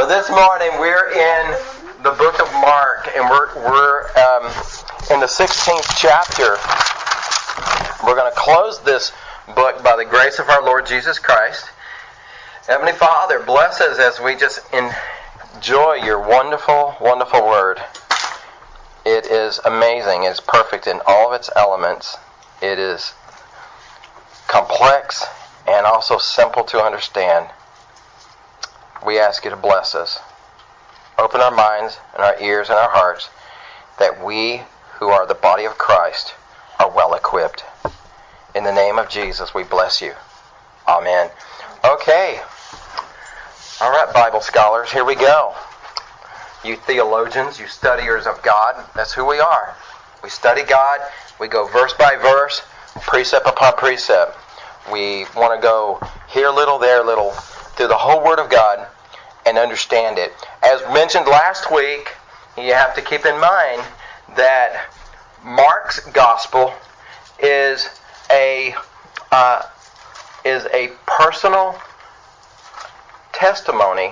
So this morning we're in the book of Mark, and we're in the 16th chapter. We're going to close this book by the grace of our Lord Jesus Christ. Heavenly Father, bless us as we just enjoy your wonderful, wonderful word. It is amazing. It's perfect in all of its elements. It is complex and also simple to understand. We ask you to bless us. Open our minds and our ears and our hearts that we who are the body of Christ are well equipped. In the name of Jesus, we bless you. Amen. Okay. All right, Bible scholars, here we go. You theologians, you studiers of God, that's who we are. We study God. We go verse by verse, precept upon precept. We want to go here a little, there a little, through the whole Word of God and understand it. As mentioned last week, you have to keep in mind that Mark's gospel is a personal testimony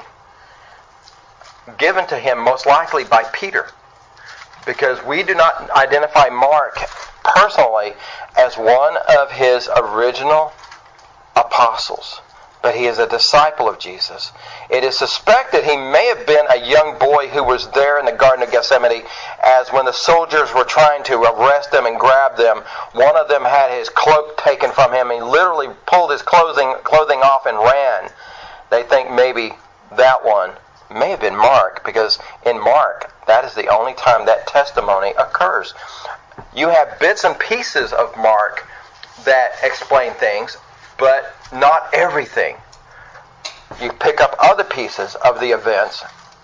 given to him most likely by Peter, because we do not identify Mark personally as one of his original apostles, but he is a disciple of Jesus. It is suspected he may have been a young boy who was there in the Garden of Gethsemane as when the soldiers were trying to arrest him and grab them. One of them had his cloak taken from him. He literally pulled his clothing off and ran. They think maybe that one may have been Mark, because in Mark, that is the only time that testimony occurs. You have bits and pieces of Mark that explain things, but not everything. You pick up other pieces of the events,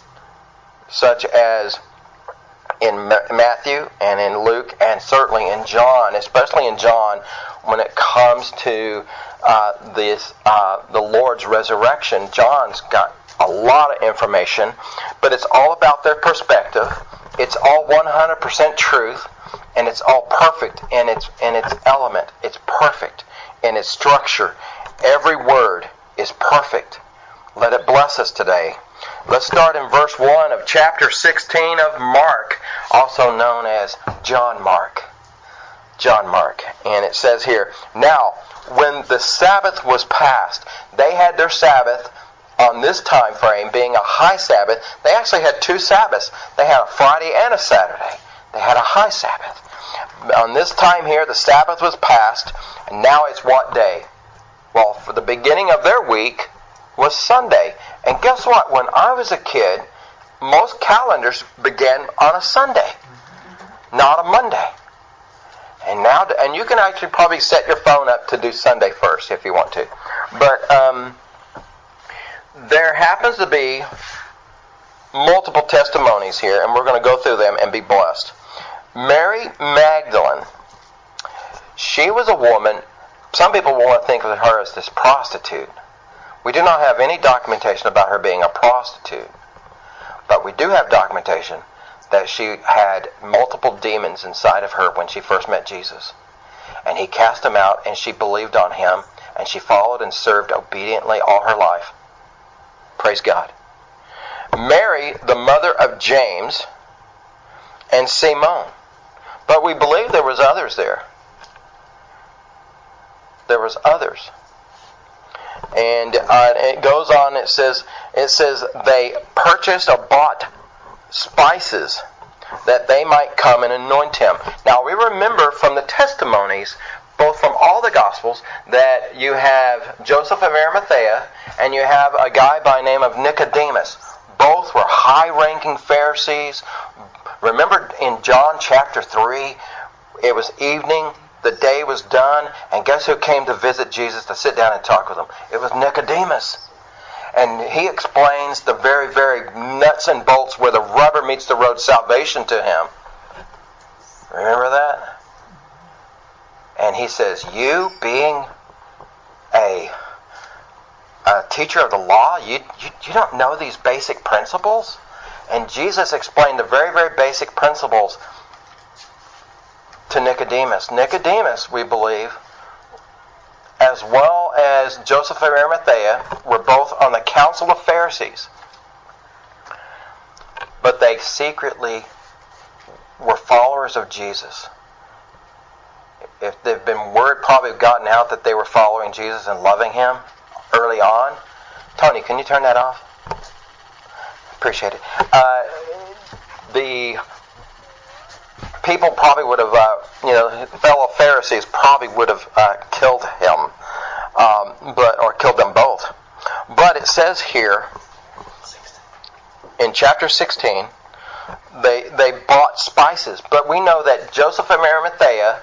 such as in Matthew and in Luke and certainly in John, especially in John, when it comes to the Lord's resurrection. John's got a lot of information, but it's all about their perspective. It's all 100% truth, and it's all perfect in its element. It's perfect in its structure. Every word is perfect. Let it bless us today. Let's start in verse 1 of chapter 16 of Mark, also known as John Mark. John Mark. And it says here, "Now, when the Sabbath was past," they had their Sabbath on this time frame, being a high Sabbath. They actually had two Sabbaths. They had a Friday and a Saturday. They had a high Sabbath. On this time here, the Sabbath was past, and now it's what day? Well, for the beginning of their week was Sunday. And guess what? When I was a kid, most calendars began on a Sunday, not a Monday. And now, and you can actually probably set your phone up to do Sunday first if you want to. But there happens to be multiple testimonies here, and we're going to go through them and be blessed. Mary Magdalene, she was a woman. Some people want to think of her as this prostitute. We do not have any documentation about her being a prostitute, but we do have documentation that she had multiple demons inside of her when she first met Jesus. And he cast them out, and she believed on him, and she followed and served obediently all her life. Praise God. Mary, the mother of James and Simon. But we believe there was others there. There was others. And it goes on, it says they purchased or bought spices that they might come and anoint him. Now we remember from the testimonies, both from all the Gospels, that you have Joseph of Arimathea and you have a guy by the name of Nicodemus. Both were high-ranking Pharisees. Remember in John chapter 3, it was evening, the day was done, and guess who came to visit Jesus to sit down and talk with him? It was Nicodemus. And he explains the very, very nuts and bolts where the rubber meets the road salvation to him. Remember that? And he says, you being a teacher of the law, you don't know these basic principles? And Jesus explained the very, very basic principles to Nicodemus. Nicodemus, we believe, as well as Joseph of Arimathea, were both on the council of Pharisees. but they secretly were followers of Jesus. If they've been word probably gotten out that they were following Jesus and loving Him early on. Tony, can you turn that off? Appreciate it. The people probably would have, fellow Pharisees probably would have killed him, or killed them both. But it says here in chapter 16, they bought spices. But we know that Joseph of Arimathea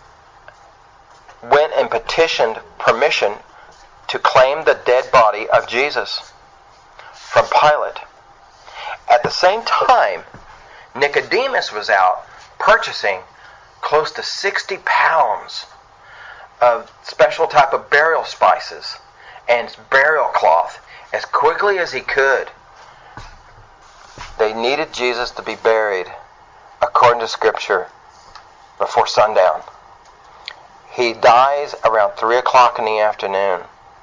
went and petitioned permission to claim the dead body of Jesus from Pilate. At the same time, Nicodemus was out purchasing close to 60 pounds of special type of burial spices and burial cloth as quickly as he could. They needed Jesus to be buried, according to Scripture, before sundown. He dies around 3 o'clock in the afternoon.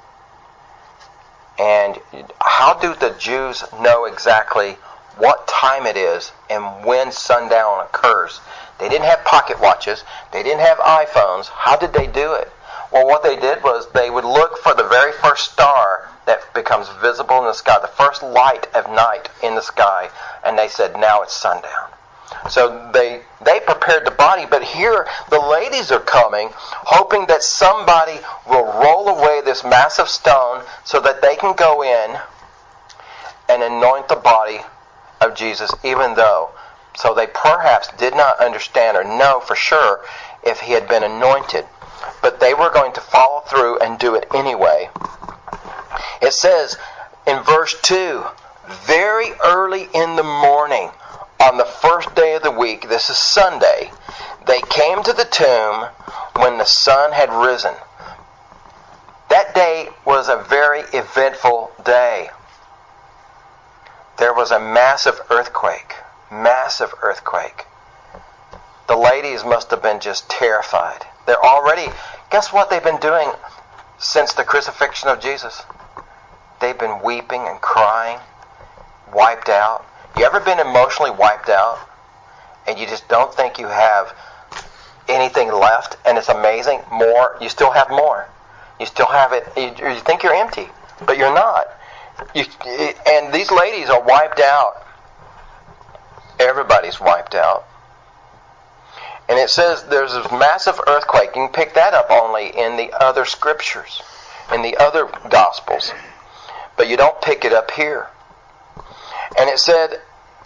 And how do the Jews know exactly what time it is and when sundown occurs? They didn't have pocket watches. They didn't have iPhones. How did they do it? Well, what they did was they would look for the very first star that becomes visible in the sky, the first light of night in the sky, and they said, now it's sundown. So they prepared the body, but here the ladies are coming, hoping that somebody will roll away this massive stone so that they can go in and anoint the body of Jesus, even though, so they perhaps did not understand or know for sure if he had been anointed. But they were going to follow through and do it anyway. It says in verse 2, very early in the morning, on the first day of the week, this is Sunday, they came to the tomb when the sun had risen. That day was a very eventful day. There was a massive earthquake. Massive earthquake. The ladies must have been just terrified. They're already, guess what they've been doing since the crucifixion of Jesus? They've been weeping and crying, wiped out. You ever been emotionally wiped out and you just don't think you have anything left, and it's amazing? More, you still have more. You still have it. You think you're empty, but you're not. And these ladies are wiped out. Everybody's wiped out. And it says there's a massive earthquake. You can pick that up only in the other scriptures, in the other gospels. But you don't pick it up here. And it said,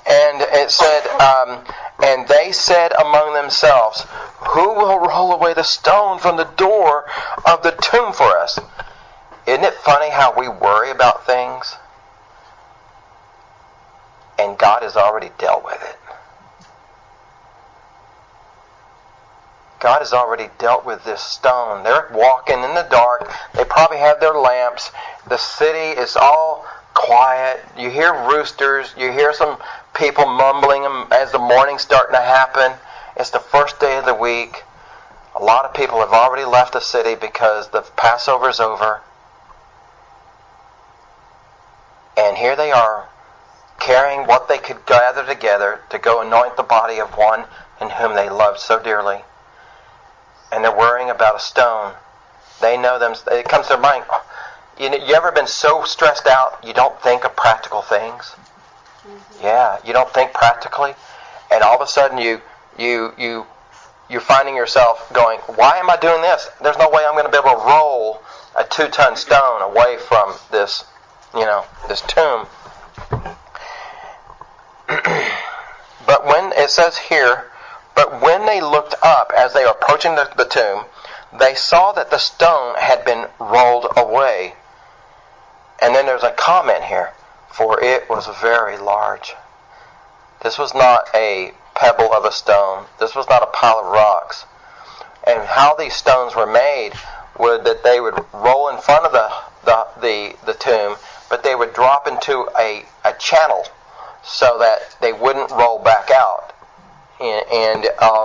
and they said among themselves, who will roll away the stone from the door of the tomb for us? Isn't it funny how we worry about things and God has already dealt with it? God has already dealt with this stone. They're walking in the dark. They probably have their lamps. The city is all quiet. You hear roosters. You hear some people mumbling as the morning's starting to happen. It's the first day of the week. A lot of people have already left the city because the Passover's over. And here they are, carrying what they could gather together to go anoint the body of one in whom they loved so dearly. And they're worrying about a stone. They know them. It comes to their mind. You ever been so stressed out you don't think of practical things? Mm-hmm. Yeah, you don't think practically, and all of a sudden you're finding yourself going, why am I doing this? There's no way I'm going to be able to roll a 2-ton stone away from this, this tomb. But when it says here, but when they looked up as they were approaching the tomb, they saw that the stone had been rolled away. And then there's a comment here, for it was very large. This was not a pebble of a stone. This was not a pile of rocks. And how these stones were made would that they would roll in front of the tomb, but they would drop into a channel so that they wouldn't roll back out. And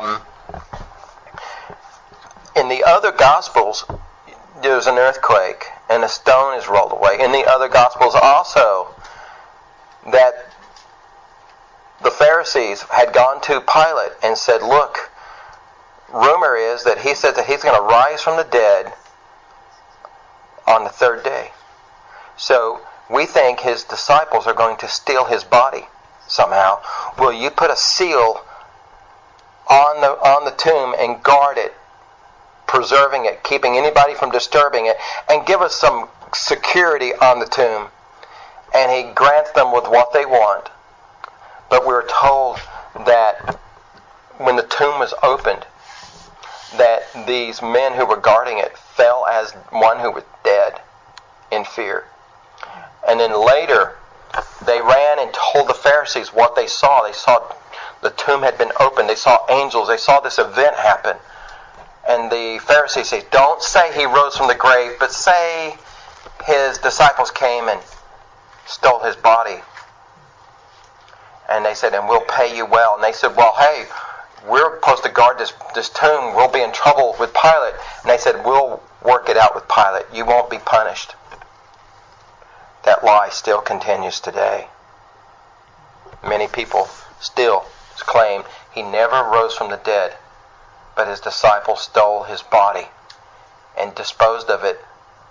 in the other Gospels, there's an earthquake and a stone is rolled away. In the other Gospels also, that Pharisees had gone to Pilate and said, look, rumor is that he said that he's going to rise from the dead on the third day. So we think his disciples are going to steal his body somehow. Will you put a seal on the tomb and guard it, preserving it, keeping anybody from disturbing it, and give us some security on the tomb? And he grants them with what they want. But we're told that when the tomb was opened, that these men who were guarding it fell as one who was dead in fear. And then later, they ran and told the Pharisees what they saw. They saw the tomb had been opened. They saw angels. They saw this event happen. And the Pharisees say, don't say he rose from the grave, but say his disciples came and stole his body. And they said, and we'll pay you well. And they said, well, hey, we're supposed to guard this tomb. We'll be in trouble with Pilate. And they said, we'll work it out with Pilate. You won't be punished. That lie still continues today. Many people still claim he never rose from the dead, but his disciples stole his body and disposed of it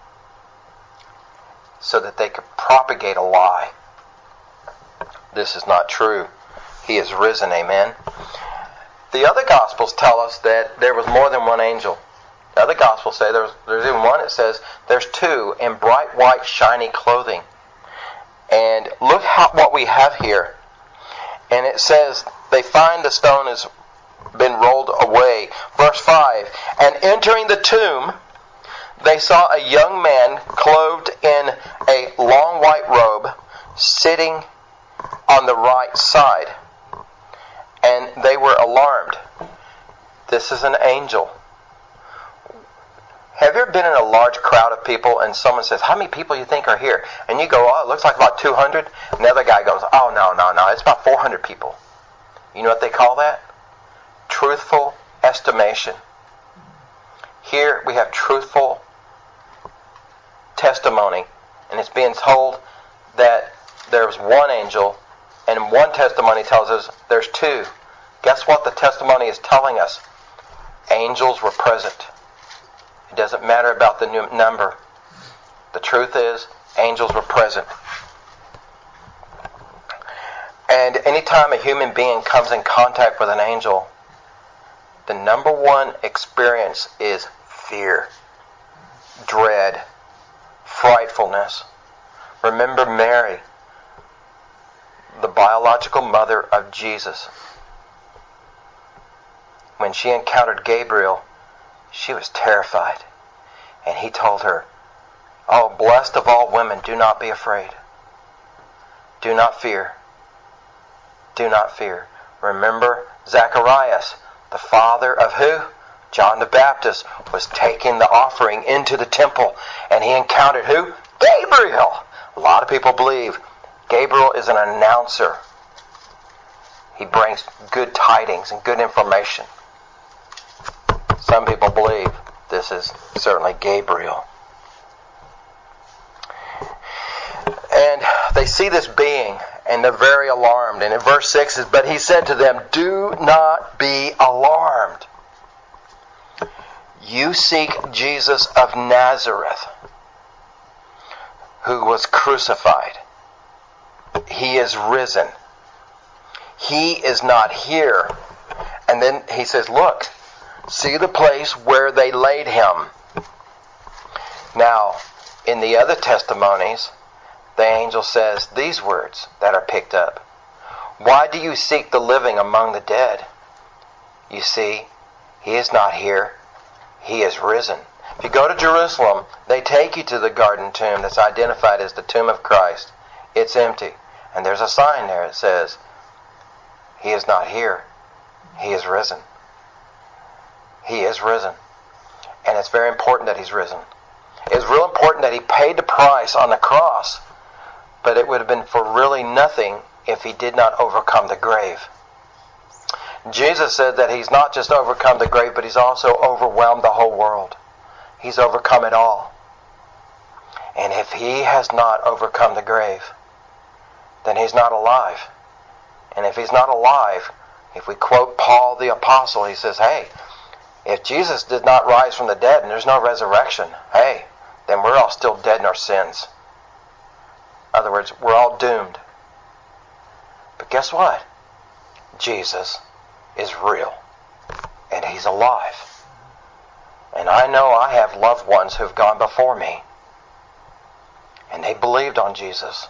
so that they could propagate a lie. This is not true. He is risen, amen. The other Gospels tell us that there was more than one angel. The other Gospels say there's even one that says there's two in bright white shiny clothing. And look what we have here. And it says they find the stone has been rolled away. Verse 5, and entering the tomb, they saw a young man clothed in a long white robe sitting on the right side. And they were alarmed. This is an angel. Have you ever been in a large crowd of people and someone says, how many people you think are here? And you go, oh, it looks like about 200. And the other guy goes, oh, no, it's about 400 people. You know what they call that? Truthful estimation. Here we have truthful testimony. And it's being told that there's one angel, and one testimony tells us there's two. Guess what the testimony is telling us? Angels were present. It doesn't matter about the number. The truth is, angels were present. And anytime a human being comes in contact with an angel, the number one experience is fear, dread, frightfulness. Remember Mary, the biological mother of Jesus. When she encountered Gabriel, she was terrified. And he told her, oh, blessed of all women, do not be afraid. Do not fear. Do not fear. Remember Zacharias, the father of who? John the Baptist, was taking the offering into the temple. And he encountered who? Gabriel. A lot of people believe Gabriel is an announcer. He brings good tidings and good information. Some people believe this is certainly Gabriel. And they see this being, and they're very alarmed. And in verse 6 is, but he said to them, do not be alarmed. You seek Jesus of Nazareth, who was crucified. He is risen. He is not here. And then he says, look, see the place where they laid him. Now, in the other testimonies, the angel says these words that are picked up. Why do you seek the living among the dead? You see, he is not here. He is risen. If you go to Jerusalem, they take you to the garden tomb that's identified as the tomb of Christ. It's empty. And there's a sign there that says, he is not here. He is risen. He is risen. And it's very important that he's risen. It's real important that he paid the price on the cross, but it would have been for really nothing if he did not overcome the grave. Jesus said that he's not just overcome the grave, but he's also overwhelmed the whole world. He's overcome it all. And if he has not overcome the grave, then he's not alive. And if he's not alive, if we quote Paul the Apostle, he says, hey, if Jesus did not rise from the dead and there's no resurrection, hey, then we're all still dead in our sins. In other words, we're all doomed. But guess what? Jesus is real. And he's alive. And I know I have loved ones who've gone before me. And they believed on Jesus.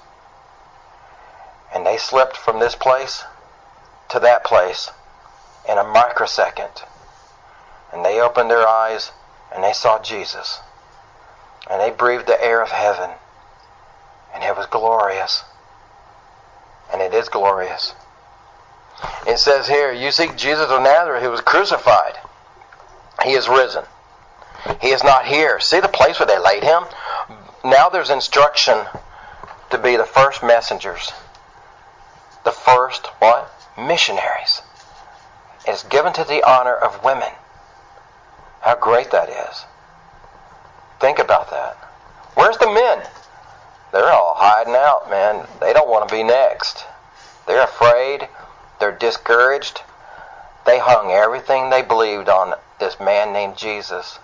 And they slipped from this place to that place in a microsecond. And they opened their eyes and they saw Jesus. And they breathed the air of heaven. And it was glorious. And it is glorious. It says here, you seek Jesus of Nazareth who was crucified. He is risen. He is not here. See the place where they laid him? Now there's instruction to be the first messengers. The first, what? Missionaries. It's given to the honor of women. How great that is. Think about that. Where's the men? They're all hiding out, man. They don't want to be next. They're afraid. They're discouraged. They hung everything they believed on this man named Jesus.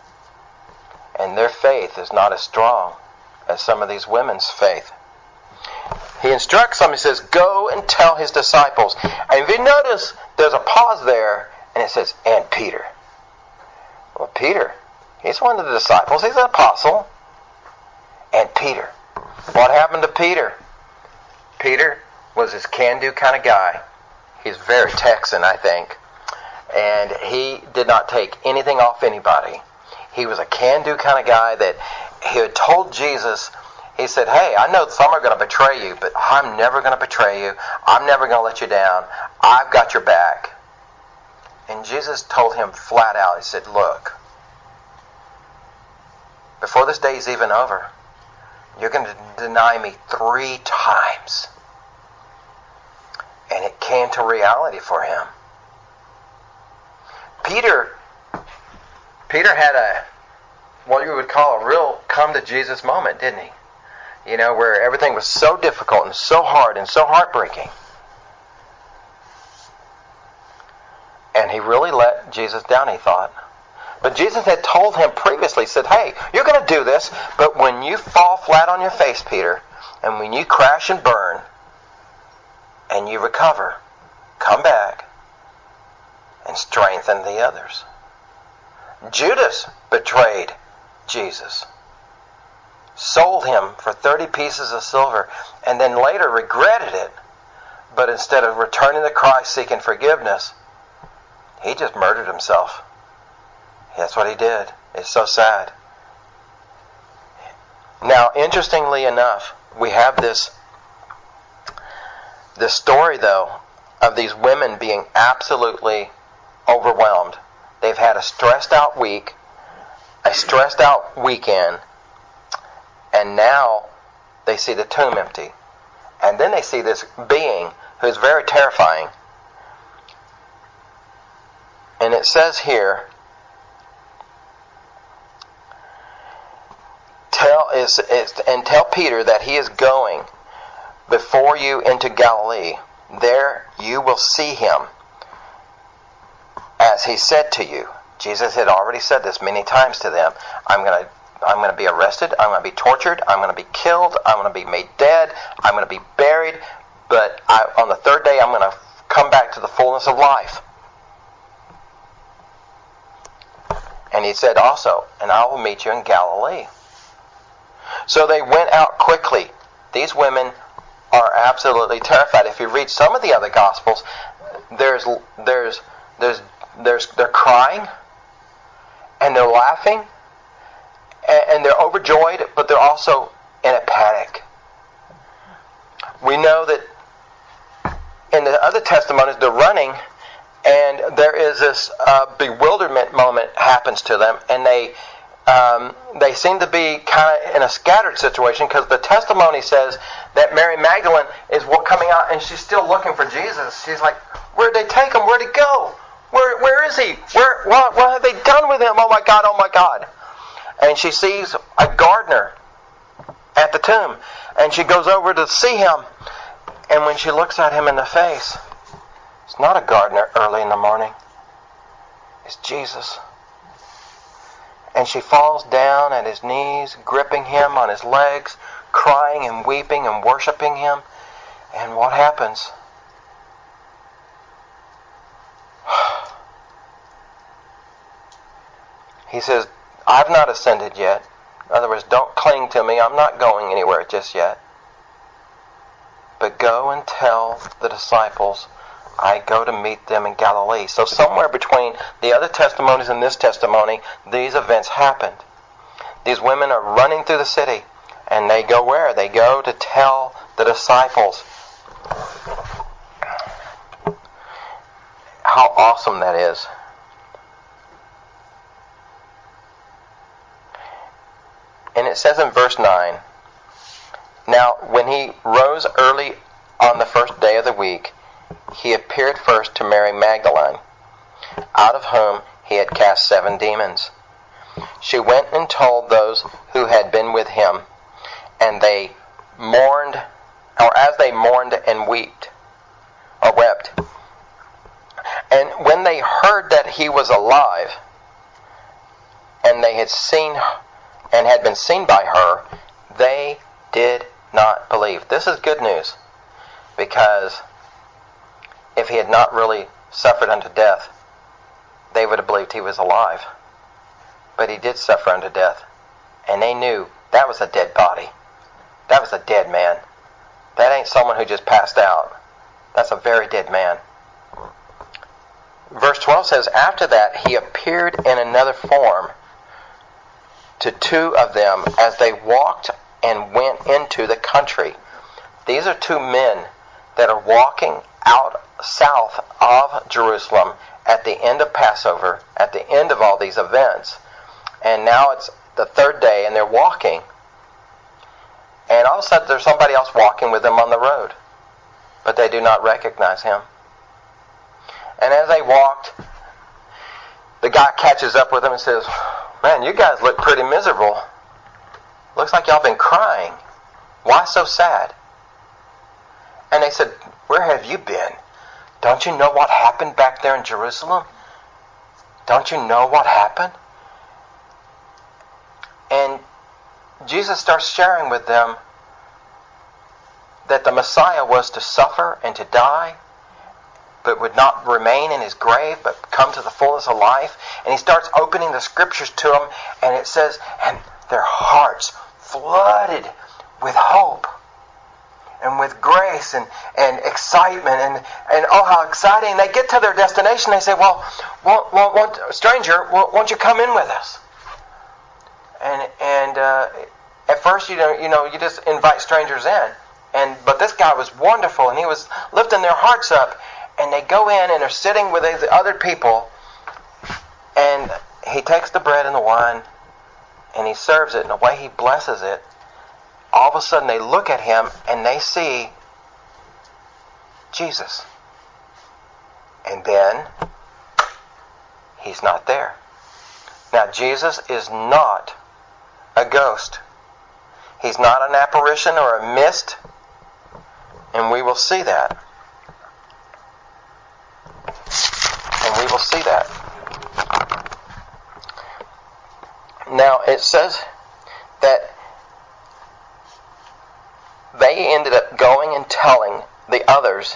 And their faith is not as strong as some of these women's faith. He instructs them, he says, go and tell his disciples. And if you notice, there's a pause there, and it says, and Peter. Well, Peter, he's one of the disciples. He's an apostle. And Peter. What happened to Peter? Peter was this can-do kind of guy. He's very Texan, I think. And he did not take anything off anybody. He was a can-do kind of guy that he had told Jesus, he said, hey, I know some are going to betray you, but I'm never going to betray you. I'm never going to let you down. I've got your back. And Jesus told him flat out, he said, look, before this day is even over, you're going to deny me 3 times. And it came to reality for him. Peter had what you would call a real come to Jesus moment, didn't he? You know, where everything was so difficult and so hard and so heartbreaking. And he really let Jesus down, he thought. But Jesus had told him previously, said, hey, you're going to do this, but when you fall flat on your face, Peter, and when you crash and burn, and you recover, come back and strengthen the others. Judas betrayed Jesus, sold him for 30 pieces of silver, and then later regretted it. But instead of returning to Christ seeking forgiveness, he just murdered himself. That's what he did. It's so sad. Now, interestingly enough, we have this story, though, of these women being absolutely overwhelmed. They've had a stressed out week, a stressed out weekend, and now they see the tomb empty. And then they see this being who's very terrifying. And it says here, tell Peter that he is going before you into Galilee. There you will see him, as he said to you. Jesus had already said this many times to them. I'm going to be arrested. I'm going to be tortured. I'm going to be killed. I'm going to be made dead. I'm going to be buried. But on the 3rd day, I'm going to come back to the fullness of life. And he said also, and I will meet you in Galilee. So they went out quickly. These women are absolutely terrified. If you read some of the other Gospels, they're crying, and they're laughing, and they're overjoyed, but they're also in a panic. We know that in the other testimonies, they're running, and there is this bewilderment moment happens to them, and they seem to be kind of in a scattered situation, because the testimony says that Mary Magdalene is coming out and she's still looking for Jesus. She's like, where'd they take him? Where'd he go? Where is he? What have they done with him? Oh my God, oh my God. And she sees a gardener at the tomb, and she goes over to see him, And when she looks at him in the face, it's not a gardener early in the morning. It's Jesus. And she falls down at his knees, gripping him on his legs, crying and weeping and worshiping him. And what happens? He says, I've not ascended yet. In other words, don't cling to me. I'm not going anywhere just yet. But go and tell the disciples I go to meet them in Galilee. So somewhere between the other testimonies and this testimony, these events happened. These women are running through the city. And they go where? They go to tell the disciples. How awesome that is. And it says in verse 9, Now when he rose early on the first day of the week, he appeared first to Mary Magdalene, out of whom he had cast 7 demons. She went and told those who had been with him, and they mourned, or as they mourned and wept. And when they heard that he was alive, and they had seen and had been seen by her, they did not believe. This is good news, because if he had not really suffered unto death, they would have believed he was alive. But he did suffer unto death, and they knew that was a dead body. That was a dead man. That ain't someone who just passed out. That's a very dead man. Verse 12 says, After that he appeared in another form to 2 of them as they walked and went into the country. These are 2 men that are walking out south of Jerusalem at the end of Passover, at the end of all these events. And now it's the 3rd day and they're walking. And all of a sudden there's somebody else walking with them on the road. But they do not recognize him. And as they walked, the guy catches up with them and says, Man, you guys look pretty miserable. Looks like y'all been crying. Why so sad? And they said, Where have you been? Don't you know what happened back there in Jerusalem? Don't you know what happened? And Jesus starts sharing with them that the Messiah was to suffer and to die, but would not remain in his grave, but come to the fullness of life. And he starts opening the scriptures to them, and it says, and their hearts flooded with hope and with grace and excitement and oh, how exciting. They get to their destination, they say, well, stranger, won't you come in with us? And at first, you just invite strangers in. But this guy was wonderful, and he was lifting their hearts up. And they go in and are sitting with the other people. And he takes the bread and the wine, and he serves it. And the way he blesses it, all of a sudden they look at him and they see Jesus. And then he's not there. Now, Jesus is not a ghost. He's not an apparition or a mist. And we will see that. And we will see that. Now, it says that they ended up going and telling the others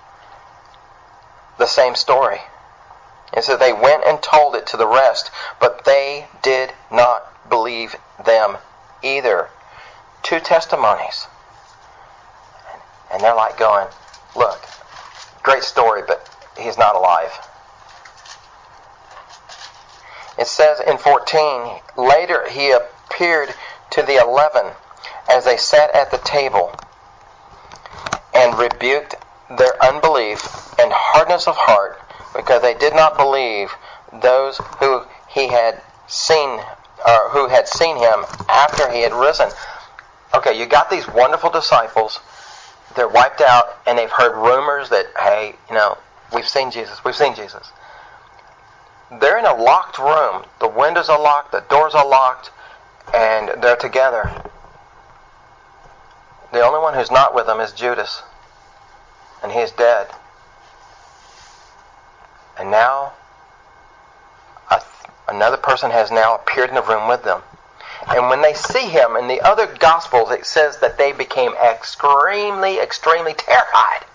the same story. And so they went and told it to the rest, but they did not believe them either. 2 testimonies. And they're like going, look, great story, but he's not alive. It says in 14, Later he appeared to the 11 as they sat at the table and rebuked their unbelief and hardness of heart, because they did not believe those who he had seen, or who had seen him after he had risen. Okay, you got these wonderful disciples. They're wiped out, and they've heard rumors that, hey, we've seen Jesus. We've seen Jesus. They're in a locked room. The windows are locked. The doors are locked. And they're together. The only one who's not with them is Judas. and he is dead. And now another person has now appeared in the room with them. And when they see him, in the other Gospels it says that they became extremely, extremely terrified.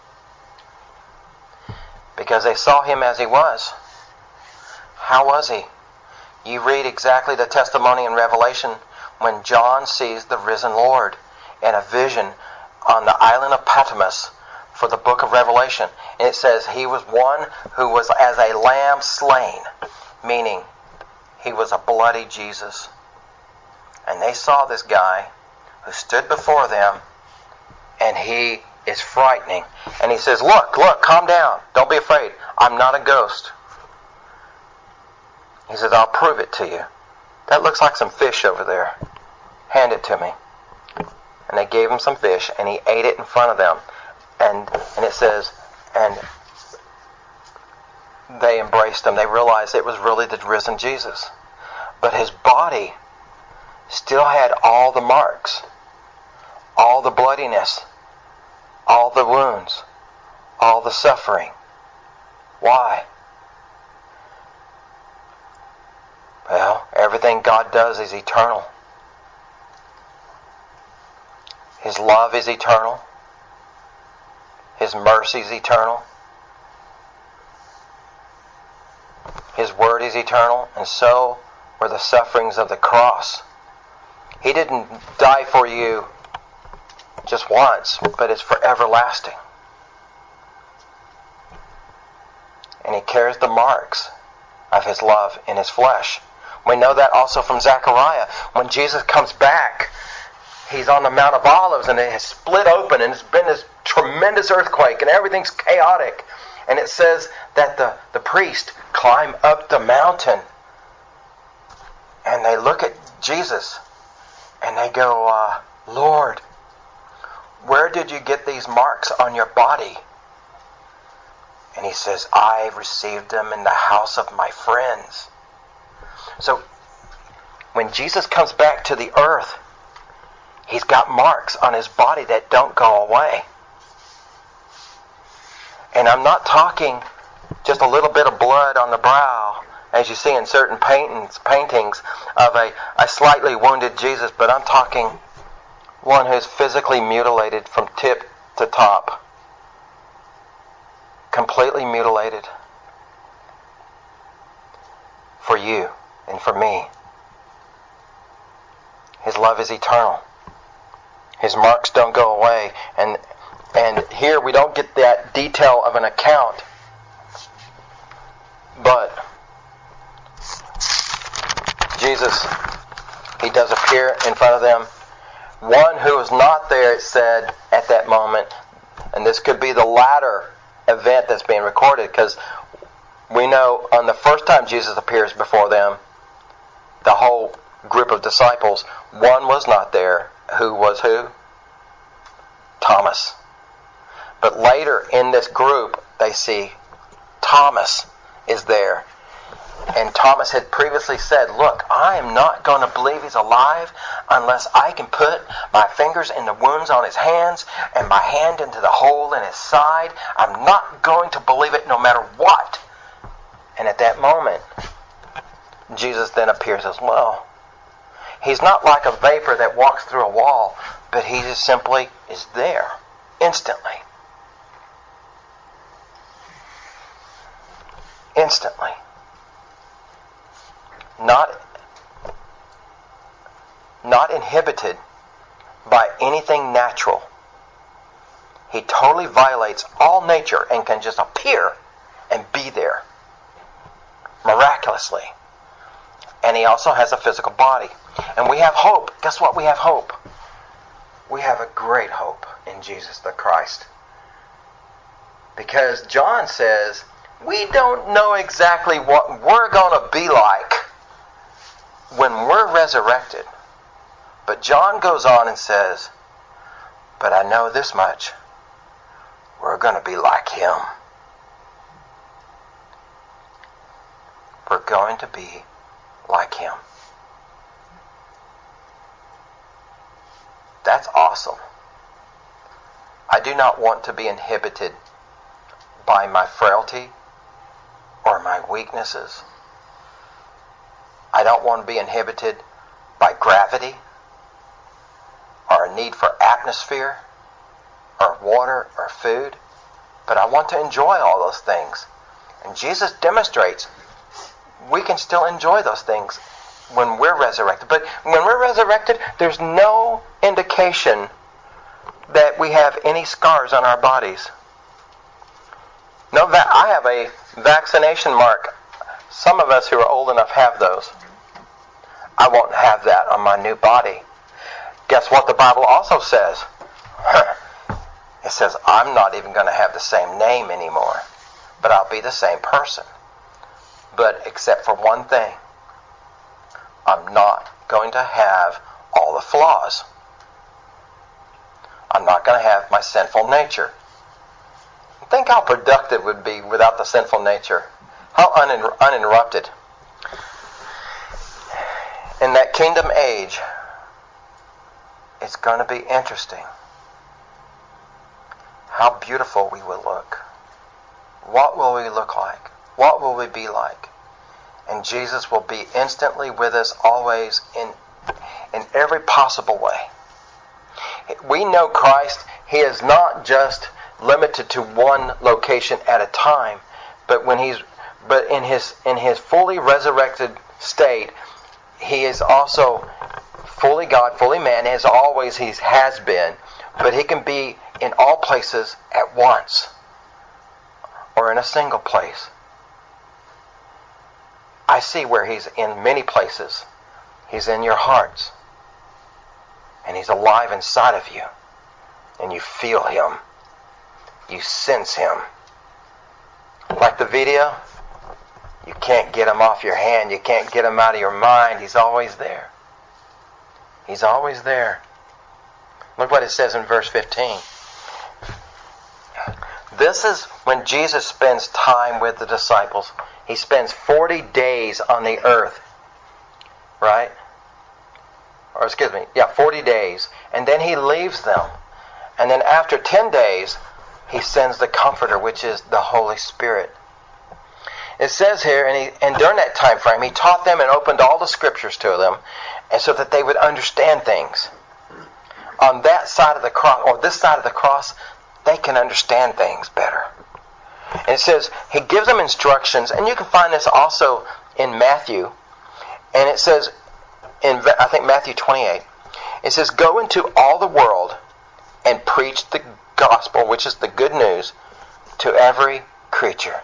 Because they saw him as he was. How was he? You read exactly the testimony in Revelation when John sees the risen Lord in a vision on the island of Patmos for the book of Revelation. And it says he was one who was as a lamb slain, meaning he was a bloody Jesus. And they saw this guy who stood before them, and he is frightening. And he says, look, calm down. Don't be afraid. I'm not a ghost. He says, I'll prove it to you. That looks like some fish over there. Hand it to me. And they gave him some fish, and he ate it in front of them. And it says, and they embraced him. They realized it was really the risen Jesus. But his body still had all the marks, all the bloodiness, all the wounds, all the suffering. Why? Well, everything God does is eternal. His love is eternal. His mercy is eternal. His word is eternal, and so were the sufferings of the cross. He didn't die for you just once, but it's for everlasting. And he carries the marks of his love in his flesh. We know that also from Zechariah. When Jesus comes back, he's on the Mount of Olives, and it has split open, and it's been this tremendous earthquake, and everything's chaotic. And it says that the priest climb up the mountain, and they look at Jesus, and they go, Lord, where did you get these marks on your body? And he says, I received them in the house of my friends. So when Jesus comes back to the earth, he's got marks on his body that don't go away. And I'm not talking just a little bit of blood on the brow, as you see in certain paintings of a slightly wounded Jesus, but I'm talking one who's physically mutilated from tip to top. Completely mutilated. For you and for me. His love is eternal. His marks don't go away. And here we don't get that detail of an account. But Jesus, he does appear in front of them. One who was not there, it said, at that moment. And this could be the latter event that's being recorded, because we know on the first time Jesus appears before them, the whole group of disciples, one was not there. Who was who? Thomas. But later in this group, they see Thomas is there. And Thomas had previously said, look, I am not going to believe he's alive unless I can put my fingers in the wounds on his hands and my hand into the hole in his side. I'm not going to believe it no matter what. And at that moment, Jesus then appears as well. He's not like a vapor that walks through a wall, but he just simply is there instantly. Instantly. Not inhibited by anything natural. He totally violates all nature and can just appear and be there miraculously. And he also has a physical body. And we have hope. Guess what? We have hope. We have a great hope in Jesus the Christ. Because John says, we don't know exactly what we're going to be like when we're resurrected. But John goes on and says, but I know this much. We're going to be like him. We're going to be like him. That's awesome. I do not want to be inhibited by my frailty or my weaknesses. I don't want to be inhibited by gravity or a need for atmosphere or water or food. But I want to enjoy all those things. And Jesus demonstrates we can still enjoy those things when we're resurrected. But when we're resurrected, there's no indication that we have any scars on our bodies. No, I have a vaccination mark. Some of us who are old enough have those. I won't have that on my new body. Guess what the Bible also says? It says, I'm not even going to have the same name anymore, but I'll be the same person. But except for one thing, I'm not going to have all the flaws. I'm not going to have my sinful nature. Think how productive it would be without the sinful nature. How uninterrupted. In that kingdom age, it's going to be interesting how beautiful we will look. What will we look like? What will we be like? And Jesus will be instantly with us always in every possible way. We know Christ. He is not just limited to one location at a time, but in his fully resurrected state, he is also fully God, fully man, as always he has been, but he can be in all places at once or in a single place. I see where he's in many places. He's in your hearts. And he's alive inside of you. And you feel him. You sense him. Like the video, you can't get him off your hand. You can't get him out of your mind. He's always there. He's always there. Look what it says in verse 15. This is when Jesus spends time with the disciples. He spends 40 days on the earth. Right? 40 days. And then he leaves them. And then after 10 days, he sends the Comforter, which is the Holy Spirit. It says here, and during that time frame, he taught them and opened all the scriptures to them, and so that they would understand things. On that side of the cross, or this side of the cross, they can understand things better. And it says, he gives them instructions, and you can find this also in Matthew. And it says, I think Matthew 28, it says, go into all the world and preach the gospel, which is the good news, to every creature.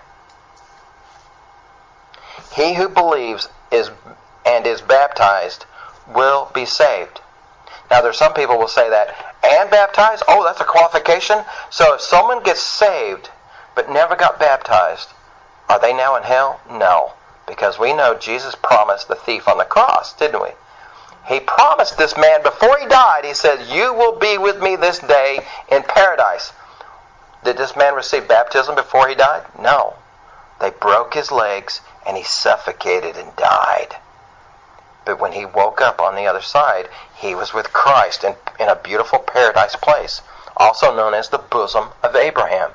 He who believes is baptized will be saved. Now there's some people will say that, and baptized? Oh, that's a qualification? So if someone gets saved but never got baptized, are they now in hell? No. Because we know Jesus promised the thief on the cross, didn't we? He promised this man before he died, he said, you will be with me this day in paradise. Did this man receive baptism before he died? No. They broke his legs and he suffocated and died. But when he woke up on the other side, he was with Christ in a beautiful paradise place, also known as the bosom of Abraham.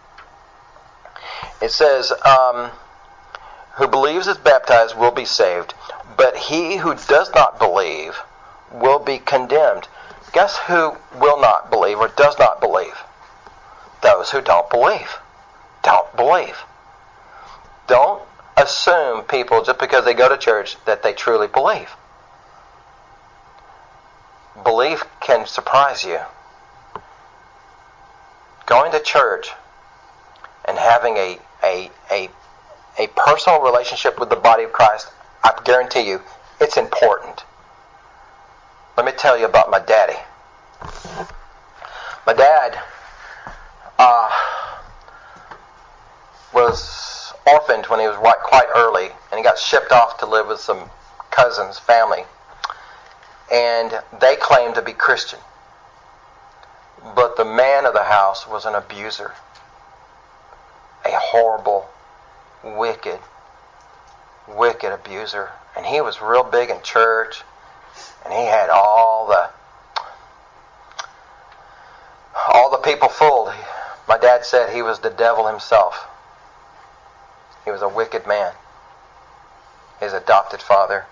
It says, who believes is baptized will be saved, but he who does not believe will be condemned. Guess who will not believe or does not believe? Those who don't believe. Don't believe. Don't assume people, just because they go to church, that they truly believe. Belief can surprise you. Going to church and having a personal relationship with the body of Christ, I guarantee you, it's important. Let me tell you about my daddy. My dad was orphaned when he was quite early, and he got shipped off to live with some cousins' family. And they claimed to be Christian. But the man of the house was an abuser. A horrible, wicked abuser. And he was real big in church. And he had all all the people fooled. My dad said he was the devil himself. He was a wicked man. His adopted father.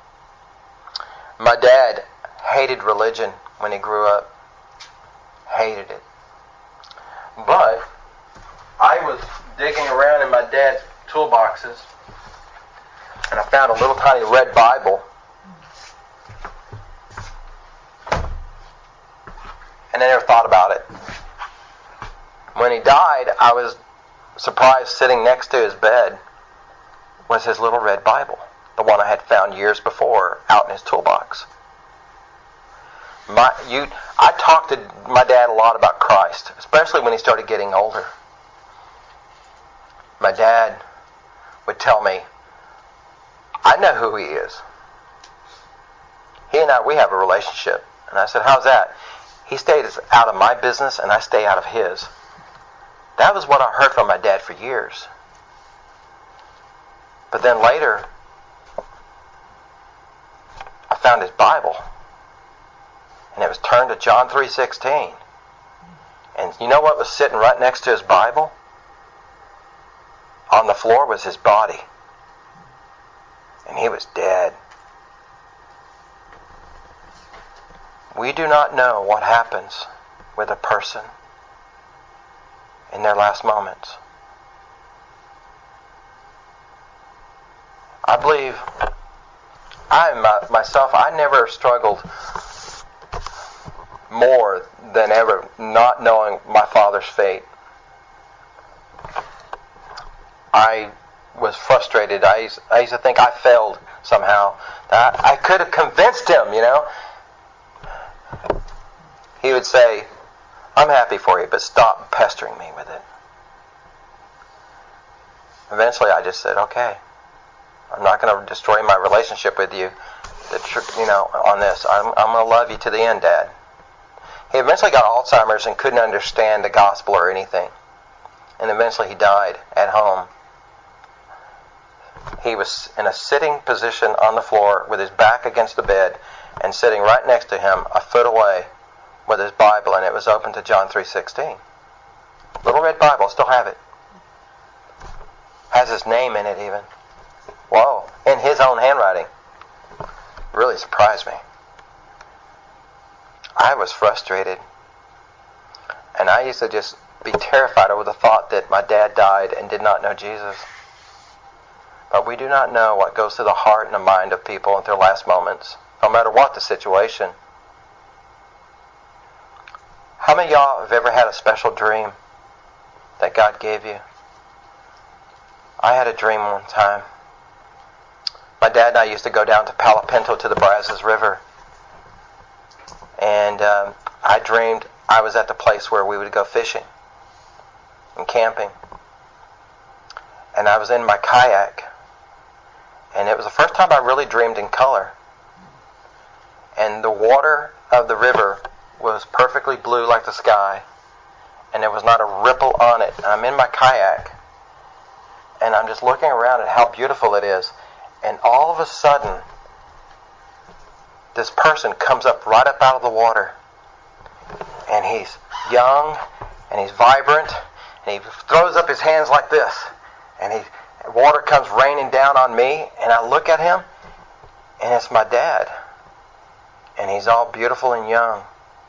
My dad hated religion when he grew up. Hated it. But I was digging around in my dad's toolboxes, and I found a little tiny red Bible. And I never thought about it. When he died, I was surprised sitting next to his bed was his little red Bible, the one I had found years before out in his toolbox. I talked to my dad a lot about Christ, especially when he started getting older. My dad would tell me, I know who he is. He and I, we have a relationship. And I said, how's that? He stays out of my business and I stay out of his. That was what I heard from my dad for years. But then later, I found his Bible. And it was turned to John 3:16. And you know what was sitting right next to his Bible? On the floor was his body. And he was dead. We do not know what happens with a person in their last moments. I believe I never struggled more than ever not knowing my father's fate. I was frustrated. I used to think I failed somehow. I could have convinced him, He would say, I'm happy for you, but stop pestering me with it. Eventually I just said, okay, I'm not going to destroy my relationship with you on this. I'm going to love you to the end, Dad. He eventually got Alzheimer's and couldn't understand the gospel or anything. And eventually he died at home. He was in a sitting position on the floor with his back against the bed and sitting right next to him a foot away with his Bible, and it was open to John 3:16. Little red Bible, still have it. Has his name in it even. Whoa, in his own handwriting. Really surprised me. I was frustrated. And I used to just be terrified over the thought that my dad died and did not know Jesus. But we do not know what goes through the heart and the mind of people at their last moments, no matter what the situation. How many of y'all have ever had a special dream that God gave you? I had a dream one time. My dad and I used to go down to Palo Pinto to the Brazos River. And I dreamed I was at the place where we would go fishing and camping. And I was in my kayak. And it was the first time I really dreamed in color. And the water of the river was perfectly blue like the sky. And there was not a ripple on it. And I'm in my kayak. And I'm just looking around at how beautiful it is. And all of a sudden, this person comes up right up out of the water. And he's young, and he's vibrant, and he throws up his hands like this. And water comes raining down on me, and I look at him, and it's my dad. And he's all beautiful and young.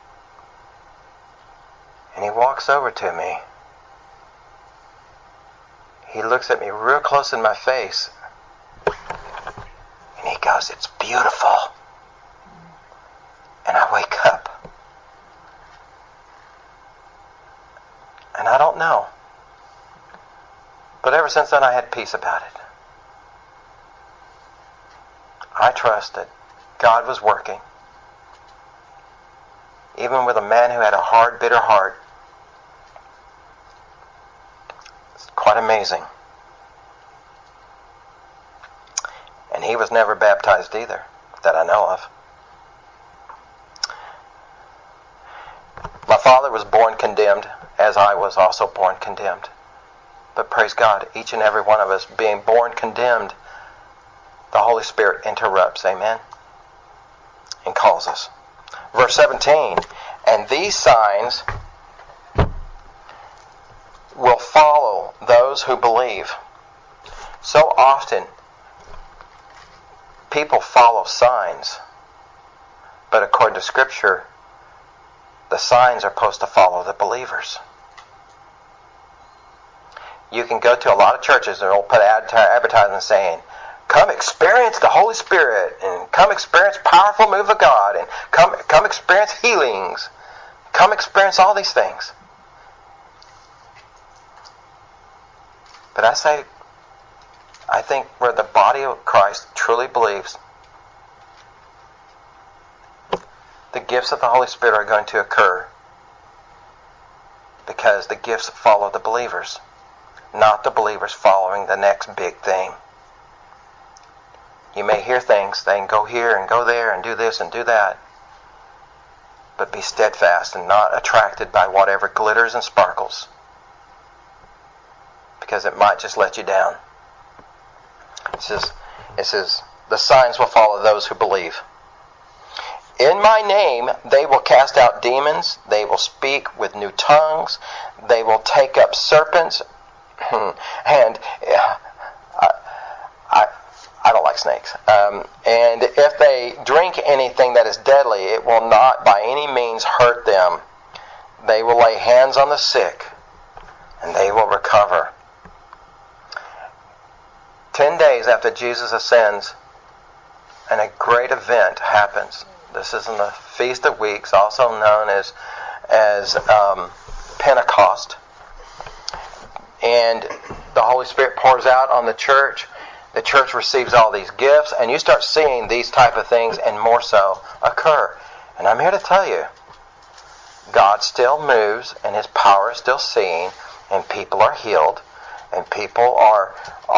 And he walks over to me. He looks at me real close in my face. And he goes, "It's beautiful." And I wake up. And I don't know. But ever since then I had peace about it. I trust that God was working. Even with a man who had a hard, bitter heart. It's quite amazing. And he was never baptized either, that I know of. My father was born condemned, as I was also born condemned. But praise God, each and every one of us being born condemned, the Holy Spirit interrupts, amen, and calls us. Verse 17, and these signs will follow those who believe. So often, people follow signs, but according to Scripture, the signs are supposed to follow the believers. You can go to a lot of churches and they'll put advertising saying, come experience the Holy Spirit, and come experience powerful move of God, and come experience healings. Come experience all these things. But I think where the body of Christ truly believes, the gifts of the Holy Spirit are going to occur because the gifts follow the believers, not the believers following the next big thing. You may hear things, they can go here and go there and do this and do that, but be steadfast and not attracted by whatever glitters and sparkles, because it might just let you down. It says, the signs will follow those who believe. In my name they will cast out demons, they will speak with new tongues, they will take up serpents, and I don't like snakes. And if they drink anything that is deadly, it will not by any means hurt them. They will lay hands on the sick, and they will recover. 10 days after Jesus ascends, and a great event happens. This is in the Feast of Weeks, also known as Pentecost. And the Holy Spirit pours out on the church. The church receives all these gifts, and you start seeing these type of things, and more so, occur. And I'm here to tell you, God still moves, and His power is still seen, and people are healed, and people are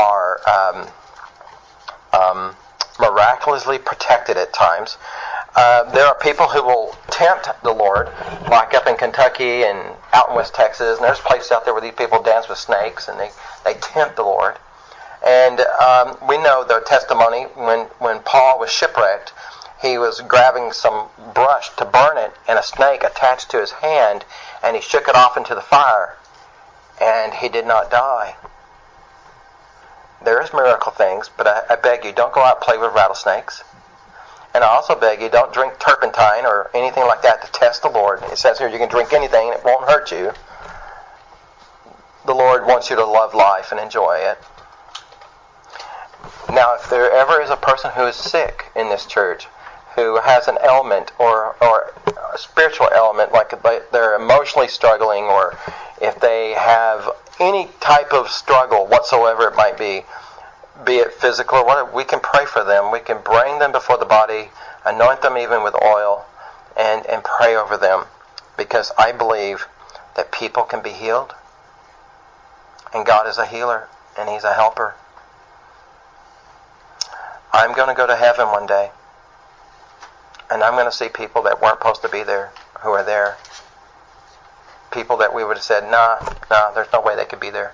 miraculously protected at times. There are people who will tempt the Lord, like up in Kentucky and out in West Texas, and there's places out there where these people dance with snakes, and they tempt the Lord. And we know the testimony when Paul was shipwrecked, he was grabbing some brush to burn it, and a snake attached to his hand, and he shook it off into the fire, and he did not die. There is miracle things, but I beg you, don't go out and play with rattlesnakes. And I also beg you, don't drink turpentine or anything like that to test the Lord. It says here you can drink anything and it won't hurt you. The Lord wants you to love life and enjoy it. Now, if there ever is a person who is sick in this church, who has an ailment or a spiritual ailment, like they're emotionally struggling, or if they have any type of struggle whatsoever it might be it physical or whatever, we can pray for them. We can bring them before the body, anoint them even with oil, and pray over them, because I believe that people can be healed, and God is a healer, and He's a helper. I'm going to go to heaven one day, and I'm going to see people that weren't supposed to be there, who are there. People that we would have said, nah, there's no way they could be there.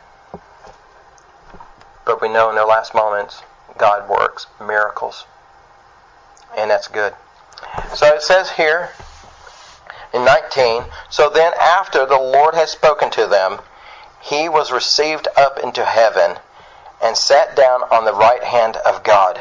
But we know in their last moments, God works miracles. And that's good. So it says here in 19, so then after the Lord had spoken to them, He was received up into heaven and sat down on the right hand of God.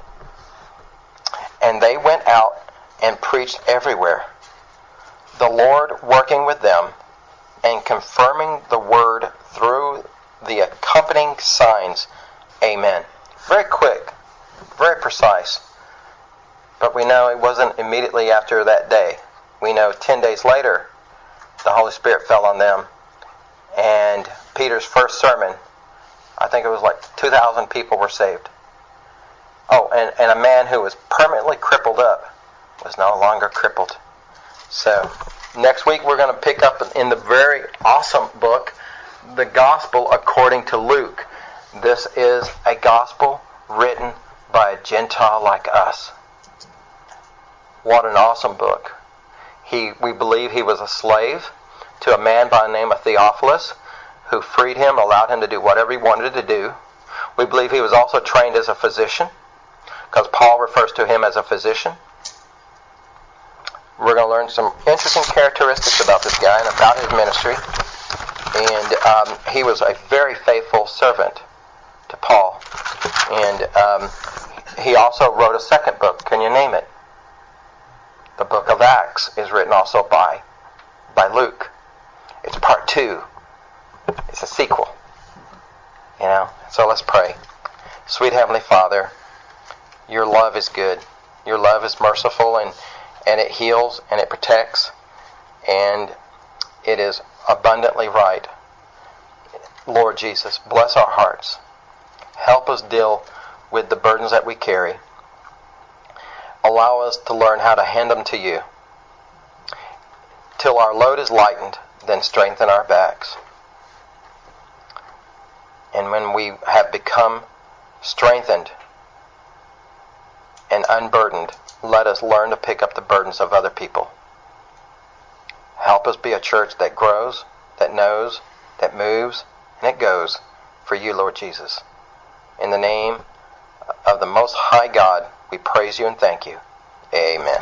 And they went out and preached everywhere, the Lord working with them and confirming the word through the accompanying signs. Amen. Very quick, very precise. But we know it wasn't immediately after that day. We know 10 days later, the Holy Spirit fell on them. And Peter's first sermon, I think it was like 2,000 people were saved. Oh, and a man who was permanently crippled up was no longer crippled. So, next week we're going to pick up in the very awesome book, The Gospel According to Luke. This is a gospel written by a Gentile like us. What an awesome book. We believe he was a slave to a man by the name of Theophilus, who freed him, allowed him to do whatever he wanted to do. We believe he was also trained as a physician, because Paul refers to him as a physician. We're going to learn some interesting characteristics about this guy and about his ministry. And he was a very faithful servant to Paul. And he also wrote a second book. Can you name it? The book of Acts is written also by Luke. It's part 2. It's a sequel. So let's pray. Sweet Heavenly Father, your love is good. Your love is merciful, and it heals and it protects, and it is abundantly right. Lord Jesus, bless our hearts. Help us deal with the burdens that we carry. Allow us to learn how to hand them to you. Till our load is lightened, then strengthen our backs. And when we have become strengthened and unburdened, let us learn to pick up the burdens of other people. Help us be a church that grows, that knows, that moves, and it goes for you, Lord Jesus. In the name of the Most High God, we praise you and thank you. Amen.